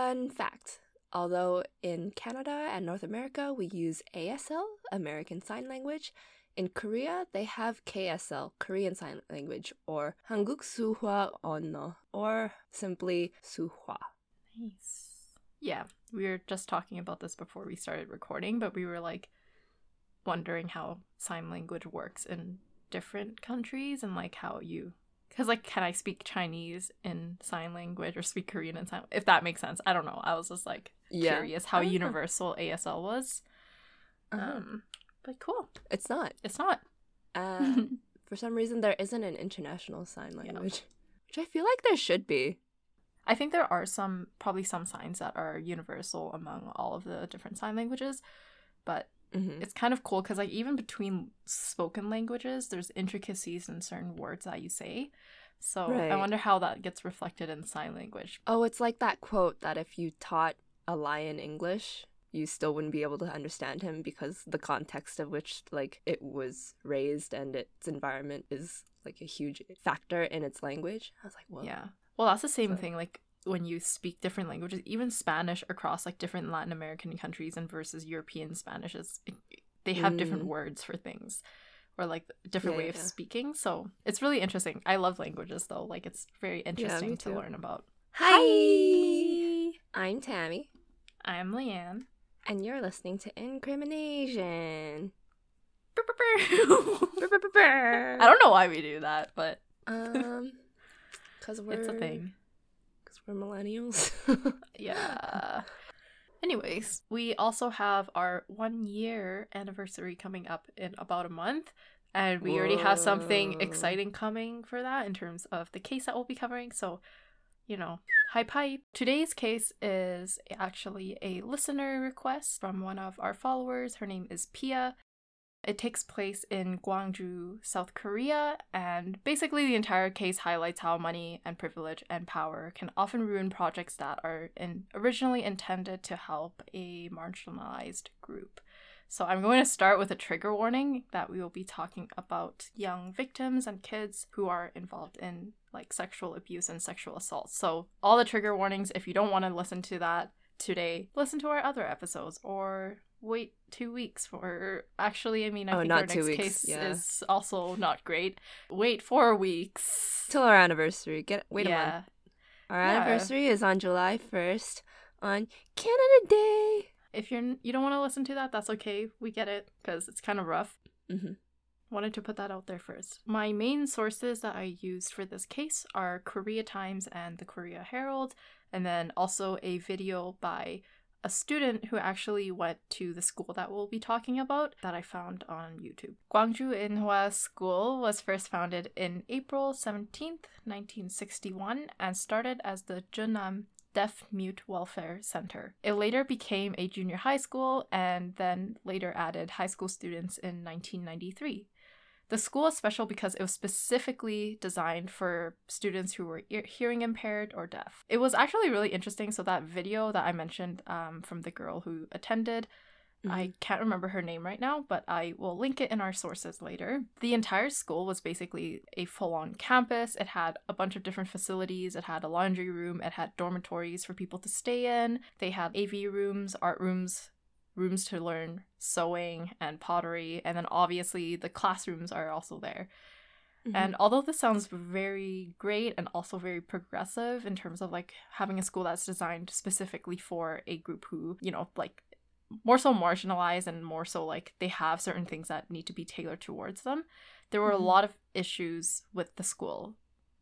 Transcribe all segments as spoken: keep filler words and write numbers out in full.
Fun fact. Although in Canada and North America we use A S L, American Sign Language, in Korea they have K S L, Korean Sign Language, or 한국 수화 언어, or simply 수화. Nice. Yeah, we were just talking about this before we started recording, but we were like wondering how sign language works in different countries and like how you, because like, can I speak Chinese in sign language or speak Korean in sign, if that makes sense? I don't know. I was just like Yeah. curious how universal A S L was. Uh-huh. Um, but cool. It's not. It's not. Uh, for some reason, there isn't an international sign language, yeah. which I feel like there should be. I think there are some, probably some signs that are universal among all of the different sign languages, but mm-hmm. it's kind of cool because like even between spoken languages, there's intricacies in certain words that you say. So right. I wonder how that gets reflected in sign language. Oh, it's like that quote that if you taught a lion English, you still wouldn't be able to understand him because the context of which like it was raised and its environment is like a huge factor in its language. I was like, whoa. Yeah. Well, that's the same so, thing, like, when you speak different languages, even Spanish across, like, different Latin American countries and versus European Spanish, is, it, they have mm. different words for things, or, like, different yeah, way of yeah. speaking, so it's really interesting. I love languages, though. Like, it's very interesting yeah, to learn about. Hi! I'm Tammy. I'm Leanne. And you're listening to Incrimination. I don't know why we do that, but... um... Because we're... It's a thing. Because we're millennials. Yeah. Anyways, we also have our one-year anniversary coming up in about a month. And we Whoa. already have something exciting coming for that in terms of the case that we'll be covering. So, you know, hype hype. Today's case is actually a listener request from one of our followers. Her name is Pia. It takes place in Gwangju, South Korea, and basically the entire case highlights how money and privilege and power can often ruin projects that are in, originally intended to help a marginalized group. So I'm going to start with a trigger warning that we will be talking about young victims and kids who are involved in like sexual abuse and sexual assault. So all the trigger warnings, if you don't want to listen to that today, listen to our other episodes or wait two weeks for actually I mean I oh, think not our two next weeks. case yeah. is also not great. Wait four weeks till our anniversary. Get wait yeah. a month. Our yeah. anniversary is on July first on Canada Day. If you're you don't want to listen to that, that's okay. We get it because it's kind of rough. Mm-hmm. Wanted to put that out there first. My main sources that I used for this case are Korea Times and the Korea Herald, and then also a video by a student who actually went to the school that we'll be talking about that I found on YouTube. Gwangju Inhwa School was first founded in April seventeenth, nineteen sixty-one and started as the Jeonnam Deaf Mute Welfare Center. It later became a junior high school and then later added high school students in nineteen ninety-three. The school is special because it was specifically designed for students who were ear- hearing impaired or deaf. It was actually really interesting. So that video that I mentioned um, from the girl who attended, mm-hmm. I can't remember her name right now, but I will link it in our sources later. The entire school was basically a full-on campus. It had a bunch of different facilities. It had a laundry room. It had dormitories for people to stay in. They had A V rooms, art rooms, rooms to learn sewing and pottery, and then obviously the classrooms are also there. Mm-hmm. And although this sounds very great and also very progressive in terms of like having a school that's designed specifically for a group who, you know, like more so marginalized and more so like they have certain things that need to be tailored towards them, there were mm-hmm. a lot of issues with the school.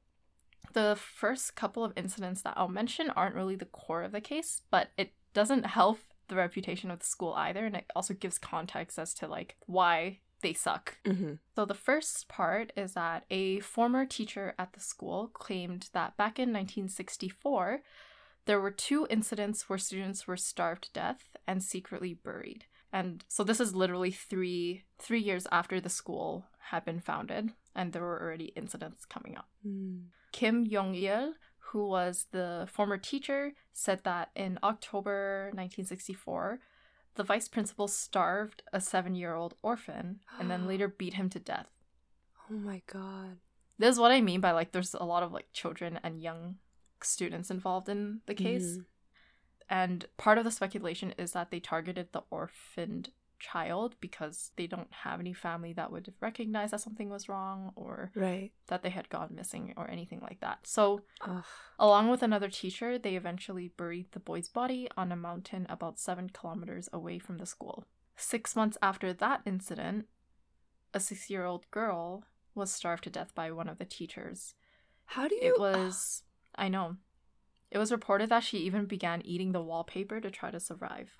The first couple of incidents that I'll mention aren't really the core of the case, but it doesn't help the reputation of the school either, and it also gives context as to like why they suck. Mm-hmm. So the first part is that a former teacher at the school claimed that back in nineteen sixty-four there were two incidents where students were starved to death and secretly buried. And so this is literally three three years after the school had been founded, and there were already incidents coming up. Mm. Kim Yong-il, who was the former teacher, said that in October nineteen sixty-four, the vice principal starved a seven-year-old orphan and then later beat him to death. Oh my god. This is what I mean by, like, there's a lot of, like, children and young students involved in the case. Mm. And part of the speculation is that they targeted the orphaned child because they don't have any family that would recognize that something was wrong or Right. that they had gone missing or anything like that. So, Ugh. along with another teacher, they eventually buried the boy's body on a mountain about seven kilometers away from the school. Six months after that incident, a six-year-old girl was starved to death by one of the teachers. How do you... It was... I know. It was reported that she even began eating the wallpaper to try to survive.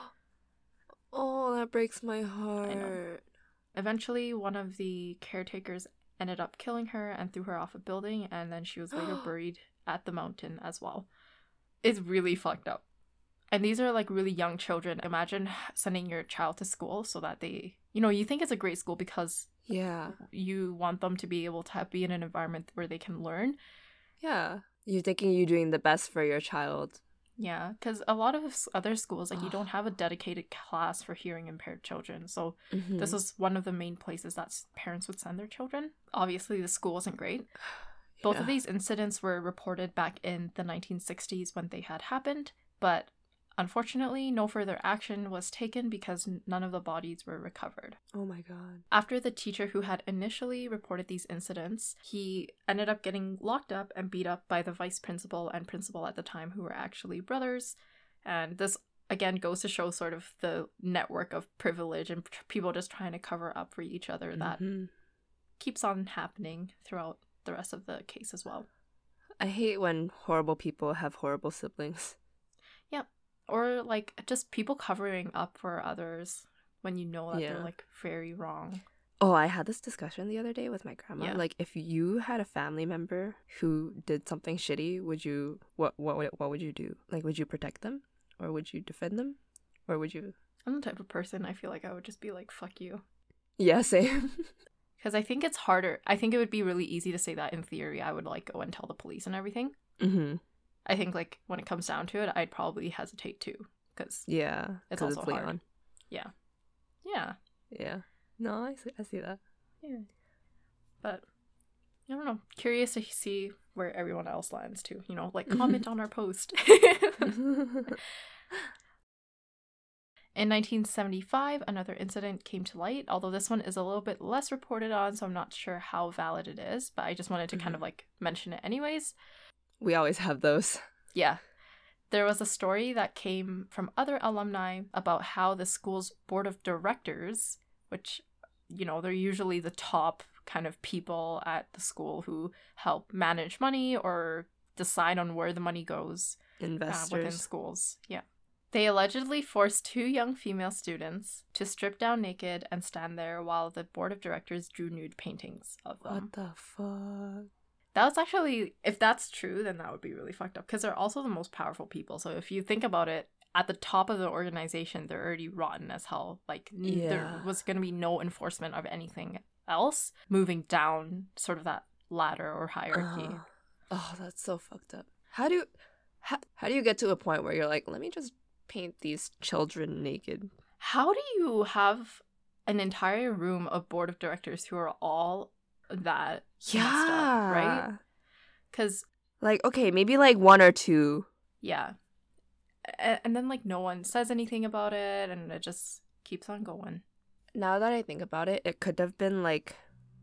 Oh, that breaks my heart. Eventually, one of the caretakers ended up killing her and threw her off a building, and then she was later buried at the mountain as well. It's really fucked up. And these are like really young children. Imagine sending your child to school so that they, you know, you think it's a great school because Yeah. you want them to be able to have, be in an environment where they can learn. Yeah. You're thinking you're doing the best for your child. Yeah, because a lot of s- other schools, like, you don't have a dedicated class for hearing impaired children. So Mhm. this was one of the main places that s- parents would send their children. Obviously, the school wasn't great. Both of Yeah. these incidents were reported back in the nineteen sixties when they had happened, but unfortunately, no further action was taken because n- none of the bodies were recovered. Oh my god. After the teacher who had initially reported these incidents, he ended up getting locked up and beat up by the vice principal and principal at the time, who were actually brothers. And this, again, goes to show sort of the network of privilege and p- people just trying to cover up for each other that Mhm. keeps on happening throughout the rest of the case as well. I hate when horrible people have horrible siblings. Yep. Or, like, just people covering up for others when you know that Yeah. they're, like, very wrong. Oh, I had this discussion the other day with my grandma. Yeah. Like, if you had a family member who did something shitty, would you what what would what would you do? Like, would you protect them, or would you defend them, or would you? I'm the type of person, I feel like I would just be like, fuck you. Yeah, same. Because I think it's harder. I think it would be really easy to say that in theory. I would, like, go and tell the police and everything. Mhm. I think, like, when it comes down to it, I'd probably hesitate too. Because, Yeah. It's 'cause also hard. Leon. yeah. Yeah. Yeah. No, I see, I see that. Yeah. But, I don't know. Curious to see where everyone else lands too. You know, like, comment on our post. In nineteen seventy-five, another incident came to light, although this one is a little bit less reported on, so I'm not sure how valid it is, but I just wanted to kind Mhm. of, like, mention it anyways. We always have those. Yeah. There was a story that came from other alumni about how the school's board of directors, which, you know, they're usually the top kind of people at the school who help manage money or decide on where the money goes uh, within Investors. schools. Yeah. They allegedly forced two young female students to strip down naked and stand there while the board of directors drew nude paintings of them. What the fuck? That was actually, if that's true, then that would be really fucked up because they're also the most powerful people. So if you think about it, at the top of the organization, they're already rotten as hell. Like, n- there Yeah. was going to be no enforcement of anything else moving down sort of that ladder or hierarchy. Ugh. Oh, that's so fucked up. How do you, how, how do you get to a point where you're like, let me just paint these children naked? How do you have an entire room of board of directors who are all that messed up, right? Because, Like, okay, maybe like one or two. yeah. A- and then, like, no one says anything about it, and it just keeps on going. Now that I think about it, it could have been like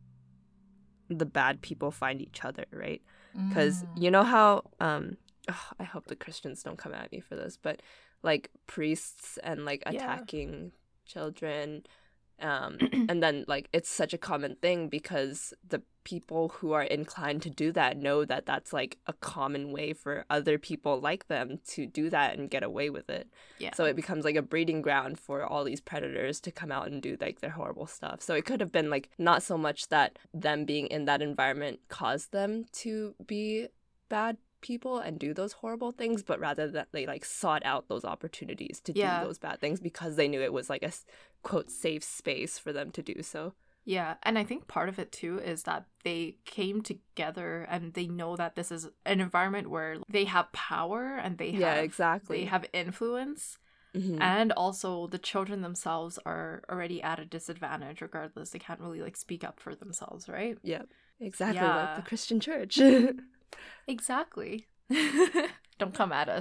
the bad people find each other, right? Because Mm. you know how, um, ugh, I hope the Christians don't come at me for this, but like priests and like Yeah. attacking children, um, and then like it's such a common thing because the people who are inclined to do that know that that's like a common way for other people like them to do that and get away with it. Yeah. So it becomes like a breeding ground for all these predators to come out and do like their horrible stuff. So it could have been like not so much that them being in that environment caused them to be bad people and do those horrible things, but rather that they like sought out those opportunities to Yeah. do those bad things because they knew it was like a s- quote safe space for them to do so. Yeah, and I think part of it too is that they came together and they know that this is an environment where they have power and they Yeah, have exactly. they have influence, Mhm. and also the children themselves are already at a disadvantage regardless. They can't really like speak up for themselves, right? Yeah, exactly like Yeah. the Christian church. Exactly. Don't come at us.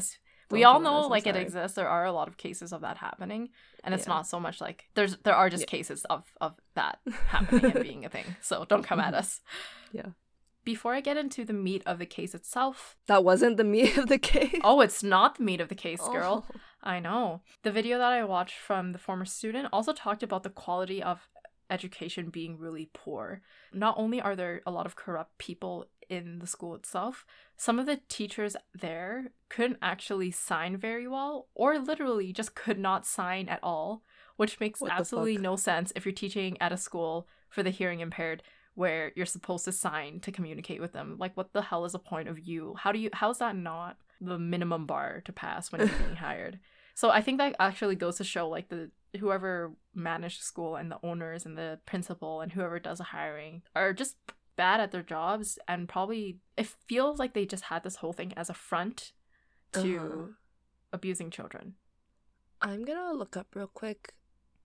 We all know like it exists. There are a lot of cases of that happening, and it's yeah. not so much like there's there are just yeah. cases of of that happening and being a thing. So don't come at us. Yeah. Before I get into the meat of the case itself, that wasn't the meat of the case. Oh, it's not the meat of the case, girl. Oh. I know. The video that I watched from the former student also talked about the quality of education being really poor. Not only are there a lot of corrupt people in the school itself, some of the teachers there couldn't actually sign very well, or literally just could not sign at all, which makes what absolutely no sense if you're teaching at a school for the hearing impaired where you're supposed to sign to communicate with them. Like, what the hell is the point of you? How do you how is that not the minimum bar to pass when you're being hired? So I think that actually goes to show like the whoever managed the school and the owners and the principal and whoever does the hiring are just bad at their jobs, and probably it feels like they just had this whole thing as a front to uh-huh. abusing children. I'm gonna look up real quick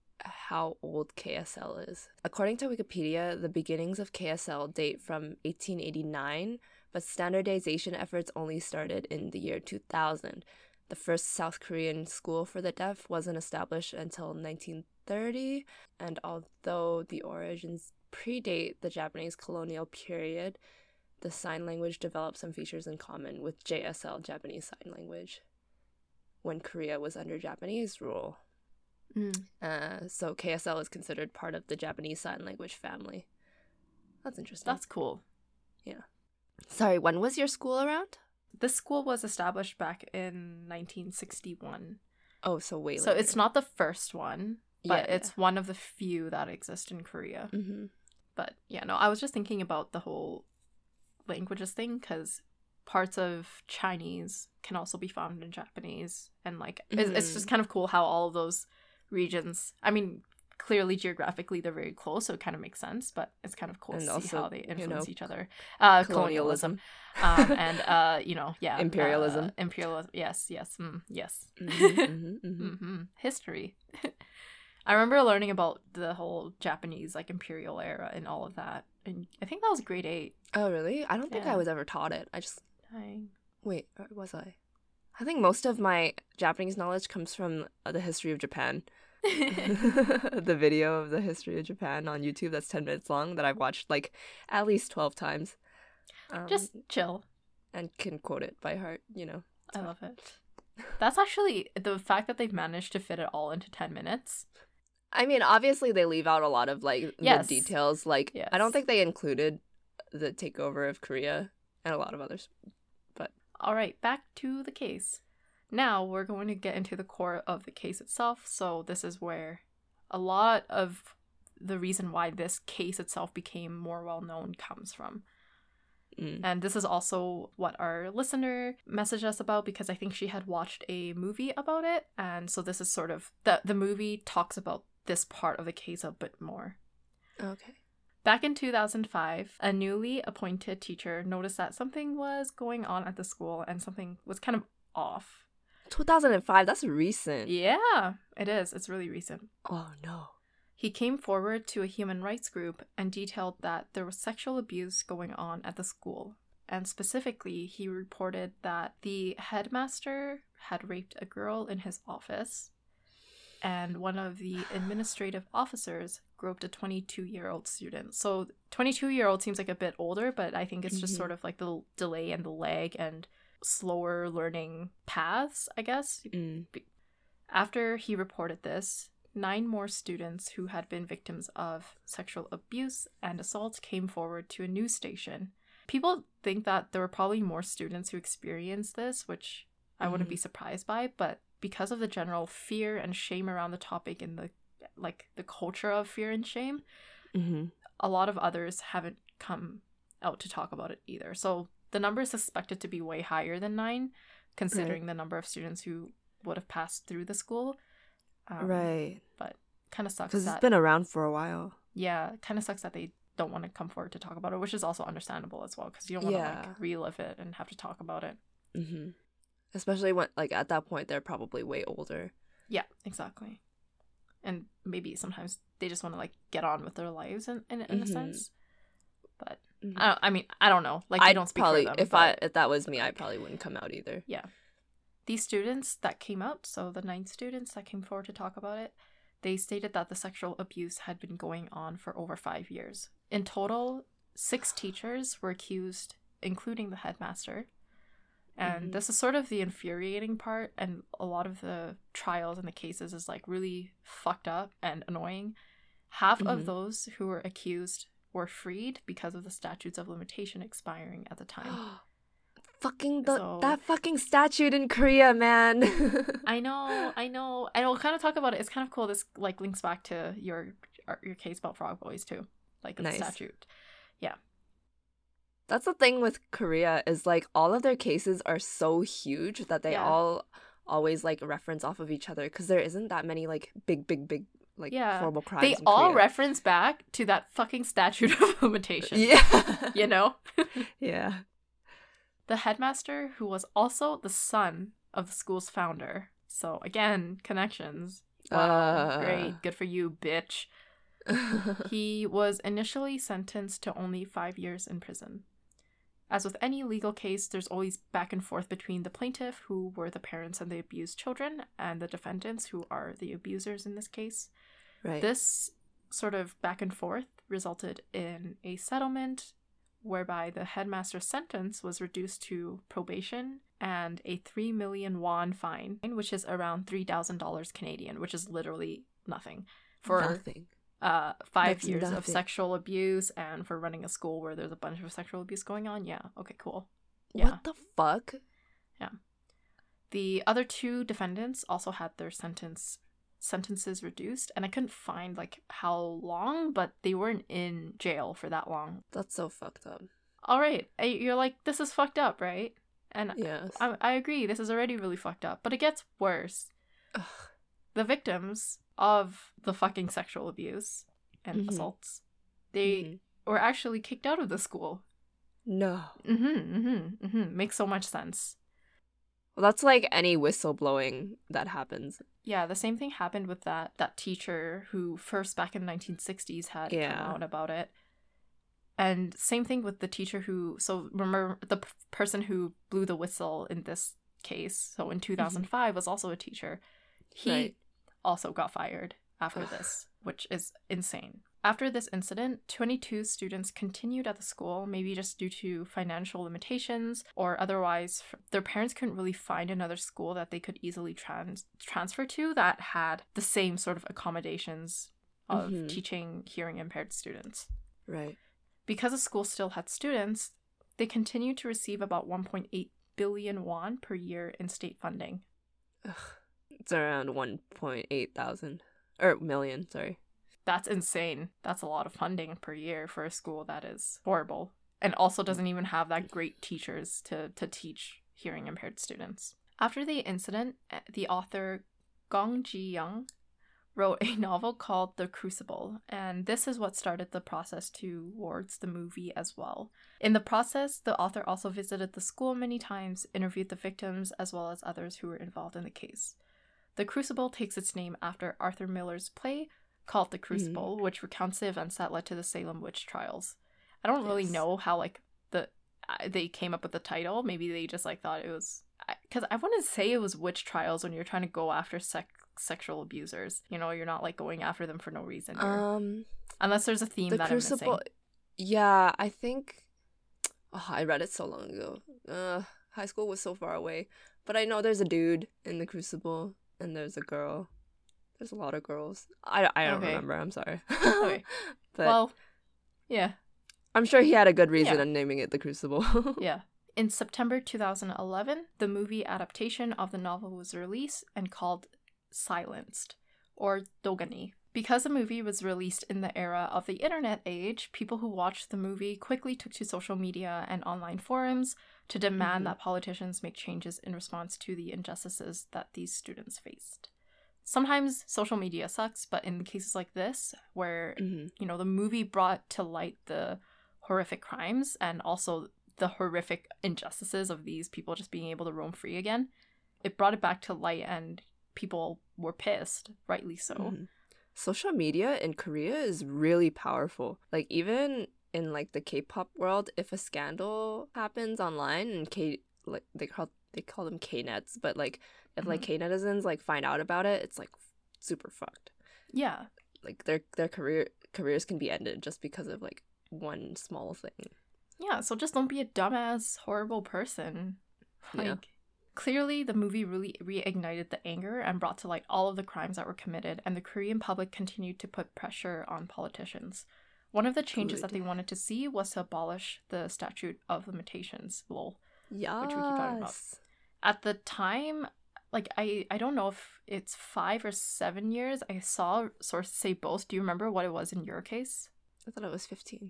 how old K S L is. According to Wikipedia, the beginnings of K S L date from eighteen eighty-nine, but standardization efforts only started in the year two thousand. The first South Korean school for the deaf wasn't established until nineteen thirty, and although the origins predate the Japanese colonial period, the sign language developed some features in common with J S L, Japanese Sign Language, when Korea was under Japanese rule. Mm. Uh, so K S L is considered part of the Japanese Sign Language family. That's interesting. That's cool. Yeah. Sorry, when was your school around? This school was established back in nineteen sixty-one. Oh, so way So later. it's not the first one, but yeah, it's yeah. one of the few that exist in Korea. Mm-hmm. But yeah, no, I was just thinking about the whole languages thing, because parts of Chinese can also be found in Japanese. And like, mm-hmm. it's, it's just kind of cool how all of those regions, I mean, clearly geographically they're very close, so it kind of makes sense, but it's kind of cool and to also, see how they influence you know, each other. Uh, colonialism. colonialism. um, and, uh, you know, yeah. Imperialism. Uh, imperialism. Yes, yes, mm, yes. Mm-hmm, mm-hmm, mm-hmm. mm-hmm. History. I remember learning about the whole Japanese, like, imperial era and all of that. And I think that was grade eight. Oh, really? I don't think yeah. I was ever taught it. I just... Dang. Wait, or was I? I think most of my Japanese knowledge comes from the history of Japan. The video of the history of Japan on YouTube that's ten minutes long that I've watched like at least twelve times. Um, Just chill. And can quote it by heart, you know. I love it. That's actually the fact that they've managed to fit it all into ten minutes. I mean, obviously they leave out a lot of like yes. the details. Like yes. I don't think they included the takeover of Korea and a lot of others. But all right, back to the case. Now we're going to get into the core of the case itself. So this is where a lot of the reason why this case itself became more well known comes from. Mm. And this is also what our listener messaged us about, because I think she had watched a movie about it. And so this is sort of the the movie talks about this part of the case a bit more. Okay. Back in two thousand five, a newly appointed teacher noticed that something was going on at the school and something was kind of off. two thousand five, that's recent. Yeah, it is. It's really recent. Oh, no. He came forward to a human rights group and detailed that there was sexual abuse going on at the school. And specifically, he reported that the headmaster had raped a girl in his office, and one of the administrative officers groped a twenty-two-year-old student. So twenty-two-year-old seems like a bit older, but I think it's just mm-hmm. sort of like the delay and the lag and slower learning paths, I guess. Mm. After he reported this, nine more students who had been victims of sexual abuse and assault came forward to a news station. People think that there were probably more students who experienced this, which I mm. wouldn't be surprised by, but because of the general fear and shame around the topic and the like the culture of fear and shame, mm-hmm. a lot of others haven't come out to talk about it either. So the number is suspected to be way higher than nine, considering right. the number of students who would have passed through the school. Um, right. But kind of sucks. Because that, it's been around for a while. Yeah, kind of sucks that they don't want to come forward to talk about it, which is also understandable as well, because you don't want to yeah. like relive it and have to talk about it. Mm-hmm. Especially when, like, at that point, they're probably way older. Yeah, exactly. And maybe sometimes they just want to, like, get on with their lives in, in, in mm-hmm. a sense. But, mm-hmm. I, don't, I mean, I don't know. Like, I don't speak probably, for them. If, but... I, if that was me, I probably wouldn't come out either. Yeah. These students that came out, so the nine students that came forward to talk about it, they stated that the sexual abuse had been going on for over five years. In total, six teachers were accused, including the headmaster. And mm-hmm. this is sort of the infuriating part, and a lot of the trials and the cases is like really fucked up and annoying. Half mm-hmm. of those who were accused were freed because of the statutes of limitation expiring at the time. Fucking the, so, that fucking statute in Korea, man. I know, I know. And we'll kind of talk about it. It's kind of cool. This like links back to your your case about Frog Boys too, like nice. The statute. Yeah. That's the thing with Korea is like all of their cases are so huge that they yeah. all always like reference off of each other because there isn't that many like big, big, big like yeah. horrible crimes. They in all Korea. reference back to that fucking statute of limitation. Yeah, you know. Yeah. The headmaster, who was also the son of the school's founder. So, again, connections. Wow, uh... great. Good for you, bitch. He was initially sentenced to only five years in prison. As with any legal case, there's always back and forth between the plaintiff, who were the parents of the abused children, and the defendants, who are the abusers in this case. Right. This sort of back and forth resulted in a settlement whereby the headmaster's sentence was reduced to probation and a three million won fine, which is around three thousand dollars Canadian, which is literally nothing. For nothing. Uh, five That's years nothing. of sexual abuse and for running a school where there's a bunch of sexual abuse going on. Yeah, okay, cool. Yeah. What the fuck? Yeah. The other two defendants also had their sentence sentences reduced, and I couldn't find like how long, but they weren't in jail for that long. That's so fucked up. All right, you're like, this is fucked up, right? And yes. I, I agree, this is already really fucked up, but it gets worse. Ugh. The victims of the fucking sexual abuse and mm-hmm. assaults, they mm-hmm. were actually kicked out of the school. No. Mm-hmm, mm-hmm, mm-hmm. Makes so much sense. Well, that's like any whistleblowing that happens. Yeah, the same thing happened with that that teacher who first back in the nineteen sixties had yeah. come out about it. And same thing with the teacher who, so remember the p- person who blew the whistle in this case, so in two thousand five mm-hmm. was also a teacher. He right. also got fired after this, which is insane. After this incident, twenty-two students continued at the school, maybe just due to financial limitations or otherwise their parents couldn't really find another school that they could easily trans- transfer to that had the same sort of accommodations of mm-hmm. teaching hearing impaired students. Right. Because the school still had students, they continued to receive about one point eight billion won per year in state funding. Ugh. It's around one point eight thousand. Or million, sorry. That's insane. That's a lot of funding per year for a school that is horrible. And also doesn't even have that great teachers to, to teach hearing impaired students. After the incident, the author Gong Ji-young wrote a novel called The Crucible, and this is what started the process towards the movie as well. In the process, the author also visited the school many times, interviewed the victims, as well as others who were involved in the case. The Crucible takes its name after Arthur Miller's play called The Crucible, mm-hmm. which recounts the events that led to the Salem witch trials. I don't yes. really know how like the uh, they came up with the title. Maybe they just like thought it was, because I, I wouldn't say it was witch trials when you're trying to go after sex sexual abusers. You know, you're not like going after them for no reason. Um, unless there's a theme the that Crucible, I'm missing. Yeah, I think. Oh, I read it so long ago. Uh, high school was so far away, but I know there's a dude in the Crucible and there's a girl. There's a lot of girls. I, I don't okay. remember. I'm sorry. Okay. But well, yeah. I'm sure he had a good reason yeah. in naming it The Crucible. Yeah. In September two thousand eleven, the movie adaptation of the novel was released and called Silenced, or Dogani. Because the movie was released in the era of the internet age, people who watched the movie quickly took to social media and online forums to demand mm-hmm. that politicians make changes in response to the injustices that these students faced. Sometimes social media sucks, but in cases like this, where, mm-hmm. you know, the movie brought to light the horrific crimes and also the horrific injustices of these people just being able to roam free again, it brought it back to light and people were pissed, rightly so. Mm-hmm. Social media in Korea is really powerful. Like, even in, like, the K-pop world, if a scandal happens online and K, like, they call they call them K-nets, but like if mm-hmm. like K-netizens like find out about it, it's like super fucked. Yeah. Like their their career careers can be ended just because of like one small thing. Yeah, so just don't be a dumbass, horrible person. Like, yeah. Clearly, the movie really reignited the anger and brought to light all of the crimes that were committed, and the Korean public continued to put pressure on politicians. One of the changes Good. that they wanted to see was to abolish the statute of limitations, lol, yes. which we keep talking about. At the time, like, I, I don't know if it's five or seven years. I saw sources say both. Do you remember what it was in your case? I thought it was fifteen.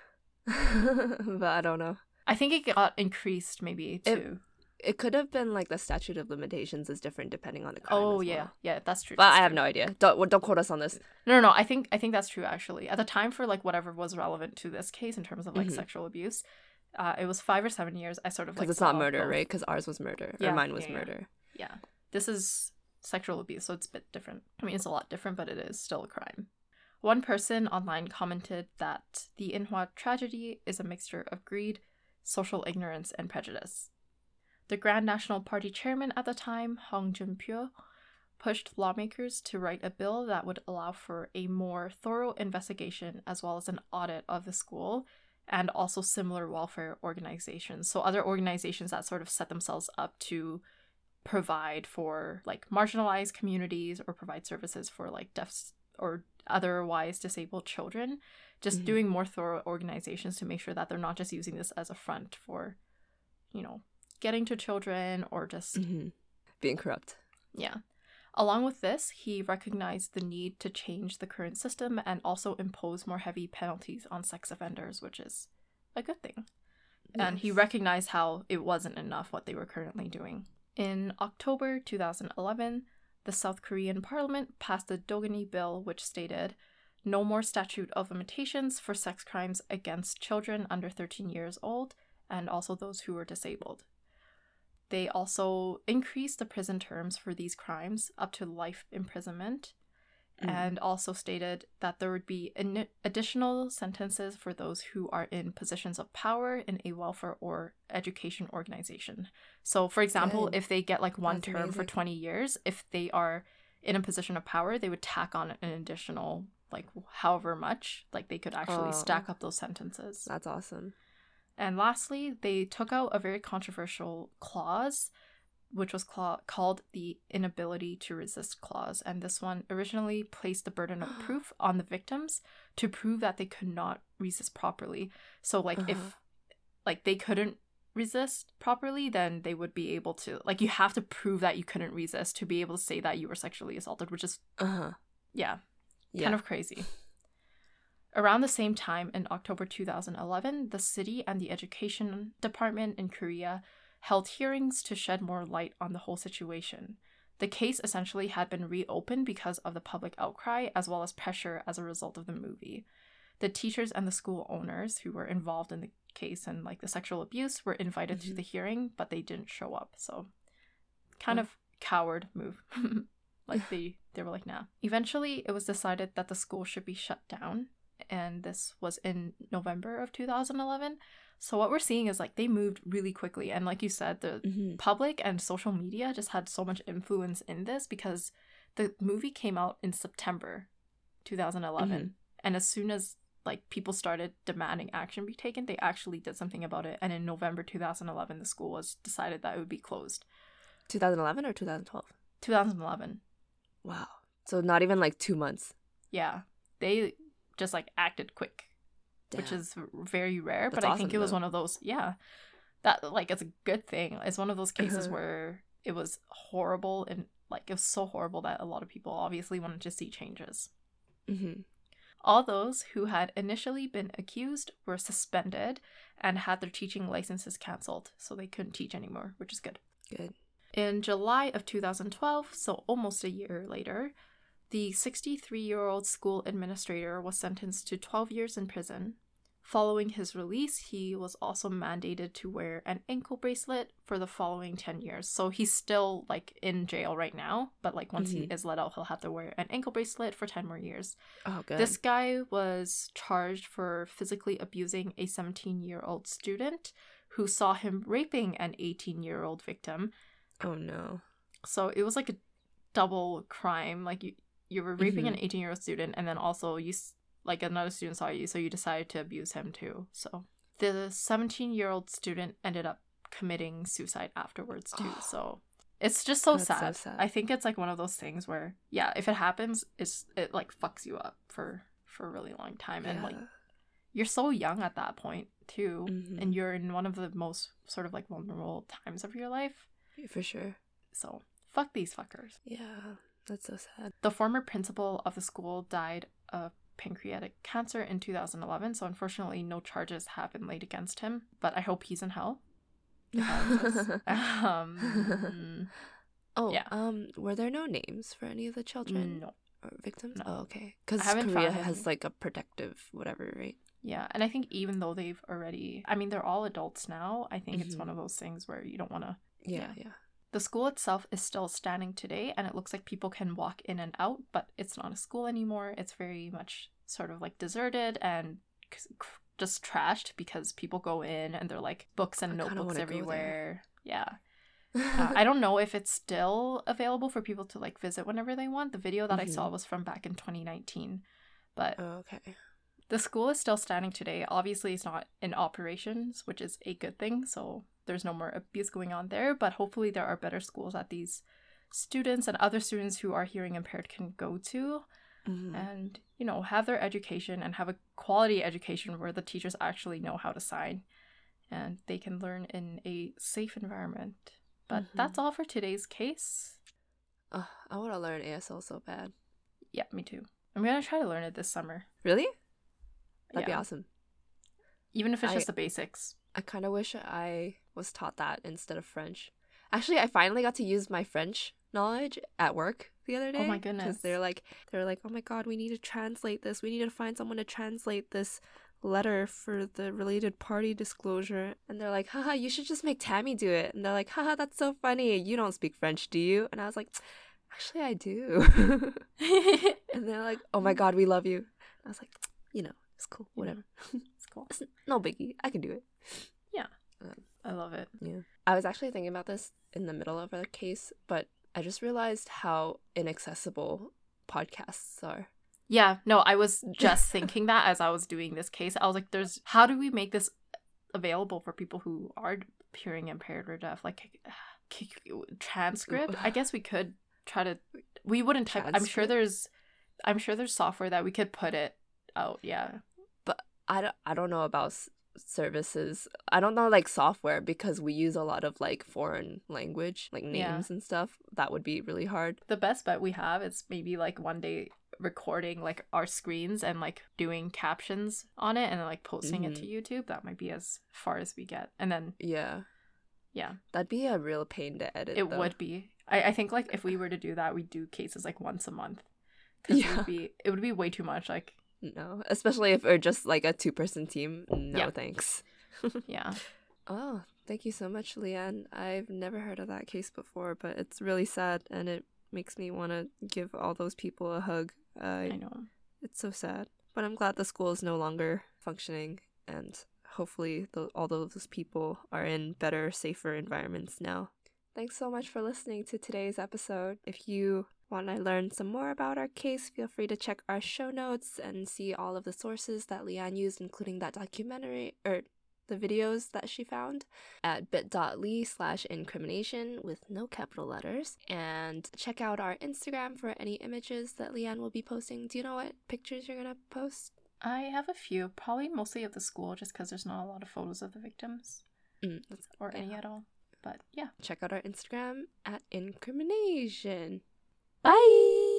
But I don't know. I think it got increased maybe to... It, it could have been like the statute of limitations is different depending on the crime. Oh, as yeah. well. Yeah, that's true. But that's I true. have no idea. Don't, don't quote us on this. No, no, no. I think, I think that's true, actually. At the time for like whatever was relevant to this case in terms of like mm-hmm. sexual abuse, uh, it was five or seven years. I sort of like... Because it's not murder, both. Right? Because ours was murder. Yeah, or mine was yeah, murder. Yeah. yeah. This is sexual abuse, so it's a bit different. I mean, it's a lot different, but it is still a crime. One person online commented that the Inhwa tragedy is a mixture of greed, social ignorance, and prejudice. The Grand National Party chairman at the time, Hong Jun-pyo, pushed lawmakers to write a bill that would allow for a more thorough investigation as well as an audit of the school and also similar welfare organizations. So other organizations that sort of set themselves up to provide for like marginalized communities or provide services for like deaf or otherwise disabled children, just mm-hmm. doing more thorough organizations to make sure that they're not just using this as a front for, you know, getting to children or just mm-hmm. being corrupt. Yeah. Along with this, he recognized the need to change the current system and also impose more heavy penalties on sex offenders, which is a good thing. Yes. And he recognized how it wasn't enough what they were currently doing. In October two thousand eleven, the South Korean parliament passed the Dogani Bill, which stated, no more statute of limitations for sex crimes against children under thirteen years old and also those who were disabled. They also increased the prison terms for these crimes up to life imprisonment mm. and also stated that there would be in- additional sentences for those who are in positions of power in a welfare or education organization. So, for example, Good. if they get like one That's term amazing. for twenty years, if they are in a position of power, they would tack on an additional, like, however much, like they could actually oh, stack up those sentences. That's awesome. And lastly, they took out a very controversial clause, which was cla- called the inability to resist clause. And this one originally placed the burden of proof on the victims to prove that they could not resist properly. So, like, uh-huh. if, like, they couldn't resist properly, then they would be able to, like, you have to prove that you couldn't resist to be able to say that you were sexually assaulted, which is, uh-huh. yeah, yeah, kind of crazy. Around the same time, in October two thousand eleven, the city and the education department in Korea held hearings to shed more light on the whole situation. The case essentially had been reopened because of the public outcry as well as pressure as a result of the movie. The teachers and the school owners who were involved in the case and like the sexual abuse were invited mm-hmm. to the hearing, but they didn't show up. So kind oh. of coward move. Like they, they were like, nah. Eventually, it was decided that the school should be shut down. And this was in November of two thousand eleven. So what we're seeing is like they moved really quickly. And like you said, the mm-hmm. public and social media just had so much influence in this because the movie came out in September two thousand eleven. Mm-hmm. And as soon as like people started demanding action be taken, they actually did something about it. And in November two thousand eleven, the school was decided that it would be closed. twenty eleven or twenty twelve? twenty eleven. Wow. So not even like two months. Yeah. They just like acted quick. Damn. Which is very rare, That's but I awesome, think it was though. one of those, yeah, that like it's a good thing. It's one of those cases where it was horrible and like it was so horrible that a lot of people obviously wanted to see changes. Mm-hmm. All those who had initially been accused were suspended and had their teaching licenses cancelled, so they couldn't teach anymore, which is good. Good. In July of two thousand twelve, so almost a year later, the sixty-three-year-old school administrator was sentenced to twelve years in prison. Following his release, he was also mandated to wear an ankle bracelet for the following ten years. So he's still, like, in jail right now, but, like, once mm-hmm. he is let out, he'll have to wear an ankle bracelet for ten more years. Oh, good. This guy was charged for physically abusing a seventeen-year-old student who saw him raping an eighteen-year-old victim. Oh no. So it was like a double crime. Like you, you were raping Mhm. an eighteen-year-old student, and then also you, s- like another student saw you, so you decided to abuse him too. So the seventeen-year-old student ended up committing suicide afterwards too. Oh. So it's just so That's so sad. sad. I think it's like one of those things where, yeah, if it happens, it's it like fucks you up for for a really long time, and like Yeah. you're so young at that point too, Mhm. and you're in one of the most sort of like vulnerable times of your life. For sure. So fuck these fuckers. Yeah. That's so sad. The former principal of the school died of pancreatic cancer in two thousand eleven, so unfortunately no charges have been laid against him, but I hope he's in hell. um, oh, yeah. um, were there no names for any of the children no. or victims? No. Oh, okay. Because I haven't Korea found has any. like a protective whatever, right? Yeah, and I think even though they've already, I mean, they're all adults now, I think it's Mhm. one of those things where you don't want to. Yeah, Yeah. yeah. The school itself is still standing today, and it looks like people can walk in and out, but it's not a school anymore. It's very much sort of like deserted and c- c- just trashed because people go in and they're like books and I kinda notebooks wanna go there. everywhere. Yeah. Uh, I don't know if it's still available for people to like visit whenever they want. The video that I Mhm. saw was from back in twenty nineteen, but Oh, okay. the school is still standing today. Obviously, it's not in operations, which is a good thing. So there's no more abuse going on there. But hopefully, there are better schools that these students and other students who are hearing impaired can go to Mhm. and, you know, have their education and have a quality education where the teachers actually know how to sign and they can learn in a safe environment. But Mhm. that's all for today's case. Ugh, I want to learn A S L so bad. Yeah, me too. I'm going to try to learn it this summer. Really? That'd be Yeah. awesome. Even if it's I- just the basics. I kind of wish I was taught that instead of French. Actually, I finally got to use my French knowledge at work the other day. Oh my goodness. Because they're like, they're like, oh my god, we need to translate this. We need to find someone to translate this letter for the related party disclosure. And they're like, haha, you should just make Tammy do it. And they're like, haha, that's so funny. You don't speak French, do you? And I was like, actually, I do. And they're like, oh my god, we love you. And I was like, you know, it's cool, You know. whatever. It's cool. It's no biggie. I can do it. I love it. Yeah. I was actually thinking about this in the middle of our case, but I just realized how inaccessible podcasts are. Yeah, no, I was just thinking that as I was doing this case. I was like, there's, how do we make this available for people who are hearing impaired or deaf? Like, transcript? I guess we could try to, we wouldn't type, I'm sure Transcript? there's, I'm sure there's software that we could put it out, yeah. I don't, I don't know about s- services. I don't know like software because we use a lot of like foreign language, like names Yeah. and stuff. That would be really hard. The best bet we have is maybe like one day recording like our screens and like doing captions on it and like posting it to YouTube. That might be as far as we get. And then, Yeah. yeah, That'd be a real pain to edit. it though. would be. I, I think like if we were to do that, we'd do cases like once a month. Because it Yeah. would be it would be way too much. Like, No, especially if we're just like a two person team. No Yeah. thanks. yeah. Oh, thank you so much, Leanne. I've never heard of that case before, but it's really sad and it makes me want to give all those people a hug. Uh, I know. It's so sad. But I'm glad the school is no longer functioning and hopefully th- all those people are in better, safer environments now. Thanks so much for listening to today's episode. If you want to learn some more about our case, feel free to check our show notes and see all of the sources that Leanne used, including that documentary or the videos that she found at bit.ly slash incrimination with no capital letters. And check out our Instagram for any images that Leanne will be posting. Do you know what pictures you're going to post? I have a few, probably mostly of the school, just because there's not a lot of photos of the victims Mm, that's, or yeah. any at all. But yeah. Check out our Instagram at incrimination. Bye!